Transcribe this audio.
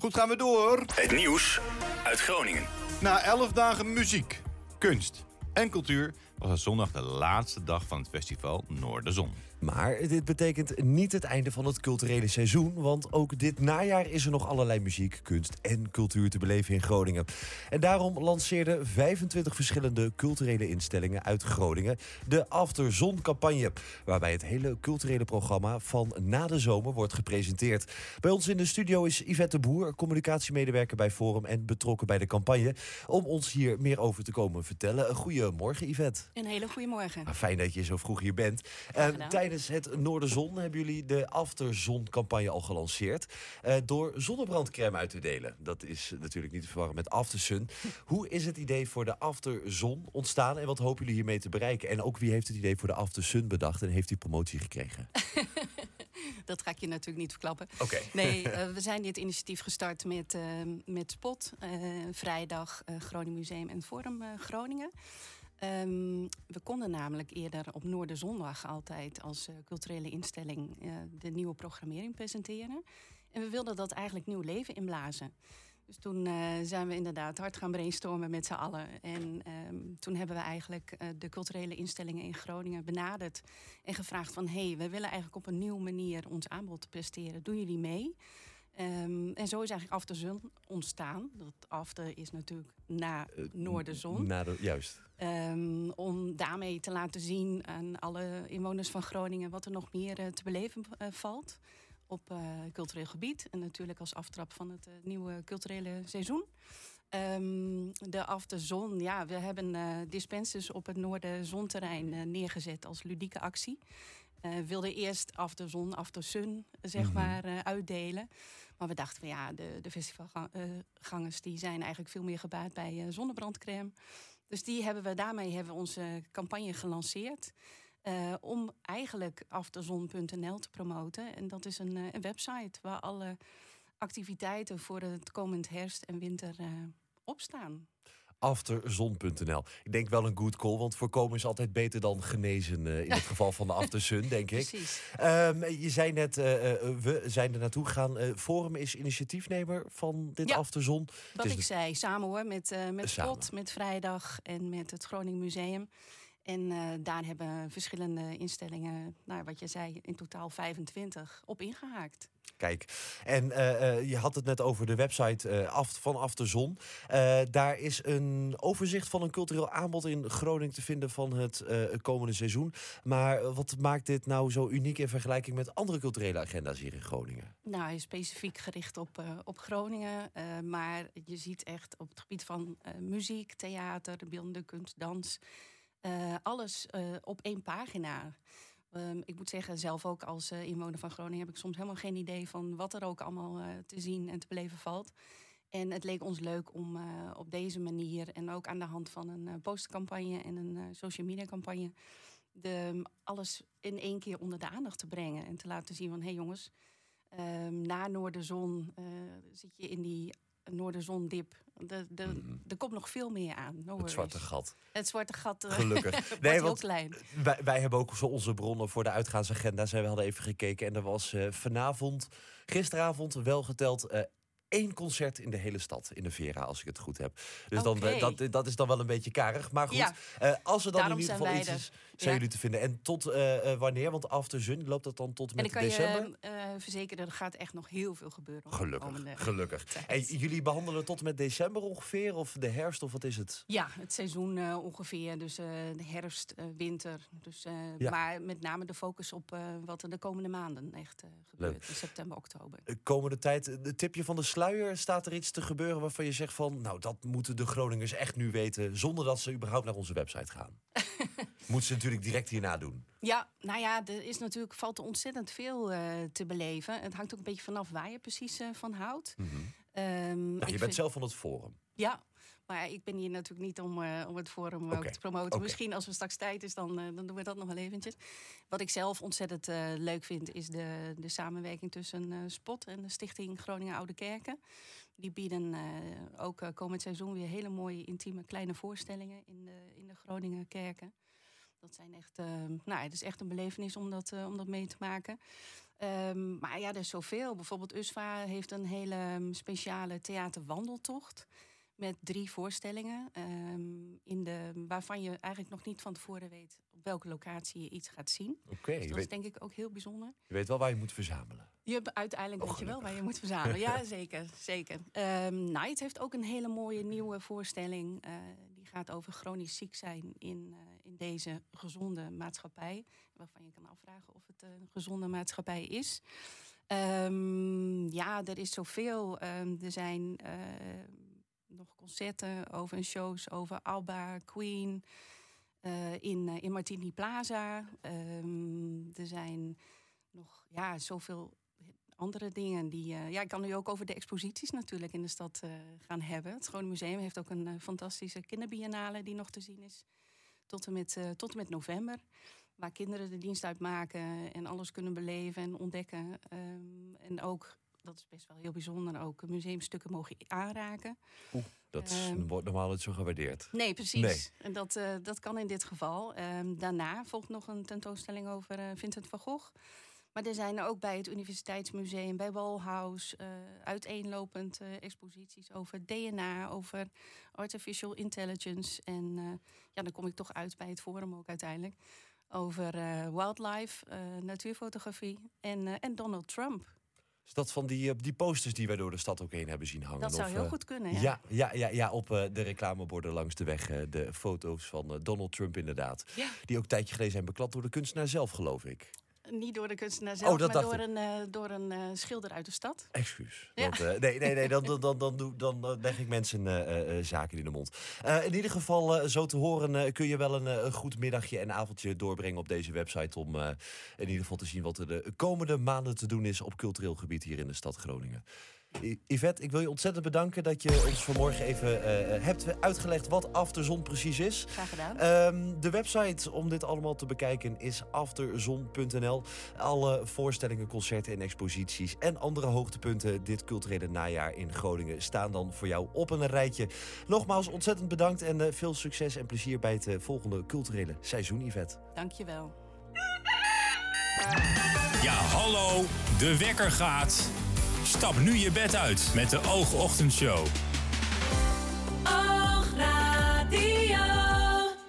Goed, gaan we door. Het nieuws uit Groningen. Na 11 dagen muziek, kunst en cultuur was het zondag de laatste dag van het festival Noorderzon. Maar dit betekent niet het einde van het culturele seizoen, want ook dit najaar is er nog allerlei muziek, kunst en cultuur te beleven in Groningen. En daarom lanceerden 25 verschillende culturele instellingen uit Groningen de Afterzon-campagne, waarbij het hele culturele programma van na de zomer wordt gepresenteerd. Bij ons in de studio is Yvette de Boer, communicatiemedewerker bij Forum en betrokken bij de campagne, om ons hier meer over te komen vertellen. Goedemorgen, Yvette. Een hele goede morgen. Fijn dat je zo vroeg hier bent. Tijdens het Noorderzon hebben jullie de Afterzon-campagne al gelanceerd. Door zonnebrandcrème uit te delen. Dat is natuurlijk niet te verwarren met Aftersun. Hoe is het idee voor de Afterzon ontstaan en wat hopen jullie hiermee te bereiken? En ook wie heeft het idee voor de Aftersun bedacht en heeft die promotie gekregen? Dat ga ik je natuurlijk niet verklappen. Oké. Nee, we zijn dit initiatief gestart met Spot, Vrijdag, Groningen Museum en Forum Groningen. We konden namelijk eerder op Noorderzondag altijd als culturele instelling de nieuwe programmering presenteren. En we wilden dat eigenlijk nieuw leven inblazen. Dus toen zijn we inderdaad hard gaan brainstormen met z'n allen. En toen hebben we eigenlijk de culturele instellingen in Groningen benaderd en gevraagd van we willen eigenlijk op een nieuwe manier ons aanbod presteren. Doen jullie mee? En zo is eigenlijk Afterzon ontstaan. Dat after is natuurlijk na Noorderzon. Juist. Om daarmee te laten zien aan alle inwoners van Groningen wat er nog meer te beleven valt op cultureel gebied. En natuurlijk als aftrap van het nieuwe culturele seizoen. De Afterzon, we hebben dispensers op het Noorderzonterrein neergezet als ludieke actie. We wilden eerst Afterzon, Aftersun, maar, uitdelen. Maar we dachten van de festivalgangers die zijn eigenlijk veel meer gebaat bij zonnebrandcrème. Dus daarmee hebben we onze campagne gelanceerd. Om eigenlijk afterzon.nl te promoten. En dat is een website waar alle activiteiten voor het komend herfst en winter op staan. Afterzon.nl. Ik denk wel een good call, want voorkomen is altijd beter dan genezen in het geval van de Aftersun, denk ik. Precies. Je zei net, we zijn er naartoe gegaan. Forum is initiatiefnemer van dit Afterzon. Wat ik zei, samen hoor, met Spot, met Vrijdag en met het Groningen Museum. En daar hebben verschillende instellingen, wat je zei, in totaal 25 op ingehaakt. Kijk, en je had het net over de website van Afterzon. Daar is een overzicht van een cultureel aanbod in Groningen te vinden van het komende seizoen. Maar wat maakt dit nou zo uniek in vergelijking met andere culturele agenda's hier in Groningen? Nou, hij is specifiek gericht op Groningen. Maar je ziet echt op het gebied van muziek, theater, beeldende kunst, dans. Alles op één pagina. Ik moet zeggen, zelf ook als inwoner van Groningen heb ik soms helemaal geen idee van wat er ook allemaal te zien en te beleven valt. En het leek ons leuk om op deze manier en ook aan de hand van een postcampagne en een social media campagne alles in één keer onder de aandacht te brengen. En te laten zien van, jongens, na Noorderzon zit je in die Noorderzondip. Er komt nog veel meer aan. Het zwarte gat. Het zwarte gat. Gelukkig. Nee, heel klein. Wij hebben ook zo onze bronnen voor de uitgaansagenda. We hadden even gekeken en er was gisteravond wel geteld 1 concert in de hele stad, in de Vera, als ik het goed heb. Dus dat is dan wel een beetje karig. Maar goed, als er dan in ieder geval iets is, zijn jullie te vinden. En tot wanneer? Want Afterzun, loopt dat dan tot met december? En ik kan je verzekeren, er gaat echt nog heel veel gebeuren. Gelukkig. En jullie behandelen tot met december ongeveer? Of de herfst, of wat is het? Ja, het seizoen ongeveer. Dus de herfst, winter. Dus, maar met name de focus op wat er de komende maanden echt gebeurt. In september, oktober. Komende tijd, de tipje van de sluier. Staat er iets te gebeuren waarvan je zegt van, nou, dat moeten de Groningers echt nu weten, zonder dat ze überhaupt naar onze website gaan? Moeten ze natuurlijk direct hierna doen. Ja, valt er ontzettend veel te beleven. Het hangt ook een beetje vanaf waar je precies van houdt. Je bent zelf van het Forum. Ja, maar ik ben hier natuurlijk niet om het Forum ook te promoten. Misschien als er straks tijd is, dan doen we dat nog wel eventjes. Wat ik zelf ontzettend leuk vind, is de samenwerking tussen Spot en de Stichting Groningen Oude Kerken. Die bieden ook komend seizoen weer hele mooie, intieme, kleine voorstellingen in de Groningen kerken. Dat zijn echt, het is echt een belevenis om dat mee te maken. Maar ja, er is zoveel. Bijvoorbeeld USVA heeft een hele speciale theaterwandeltocht met 3 voorstellingen. Waarvan je eigenlijk nog niet van tevoren weet op welke locatie je iets gaat zien. Oké, Dus dat is denk ik ook heel bijzonder. Je weet wel waar je moet verzamelen. Uiteindelijk weet je wel waar je moet verzamelen. Ja, zeker. Night heeft ook een hele mooie nieuwe voorstelling. Die gaat over chronisch ziek zijn in deze gezonde maatschappij. Waarvan je kan afvragen of het een gezonde maatschappij is. Er is zoveel. Er zijn nog concerten over shows over ABBA, Queen. In Martini Plaza. Er zijn nog zoveel andere dingen. Ik kan nu ook over de exposities natuurlijk in de stad gaan hebben. Het Groningen Museum heeft ook een fantastische kinderbiennale die nog te zien is. Tot en met november. Waar kinderen de dienst uitmaken en alles kunnen beleven en ontdekken. En ook, dat is best wel heel bijzonder, ook museumstukken mogen aanraken. Dat wordt normaal niet zo gewaardeerd. Nee, precies. Nee. En dat kan in dit geval. Daarna volgt nog een tentoonstelling over Vincent van Gogh. Maar er zijn ook bij het Universiteitsmuseum, bij Walhaus, uiteenlopend exposities over DNA, over artificial intelligence. En dan kom ik toch uit bij het Forum ook uiteindelijk. Over wildlife, natuurfotografie en Donald Trump. Is dat van die posters die wij door de stad ook heen hebben zien hangen? Dat zou heel goed kunnen, ja. Ja, op de reclameborden langs de weg. De foto's van Donald Trump inderdaad. Ja. Die ook een tijdje geleden zijn beklapt door de kunstenaar zelf, geloof ik. Niet door de kunstenaar zelf, maar door een schilder uit de stad. Excuus. Ja. Dan leg ik mensen zaken in de mond. In ieder geval, zo te horen, kun je wel een goed middagje en avondje doorbrengen op deze website. Om in ieder geval te zien wat er de komende maanden te doen is op cultureel gebied hier in de stad Groningen. Yvette, ik wil je ontzettend bedanken dat je ons vanmorgen even hebt uitgelegd wat Afterzon precies is. Graag gedaan. De website om dit allemaal te bekijken is afterzon.nl. Alle voorstellingen, concerten en exposities en andere hoogtepunten dit culturele najaar in Groningen staan dan voor jou op een rijtje. Nogmaals ontzettend bedankt en veel succes en plezier bij het volgende culturele seizoen, Yvette. Dankjewel. Ja, hallo, de wekker gaat. Stap nu je bed uit met de Oogochtendshow.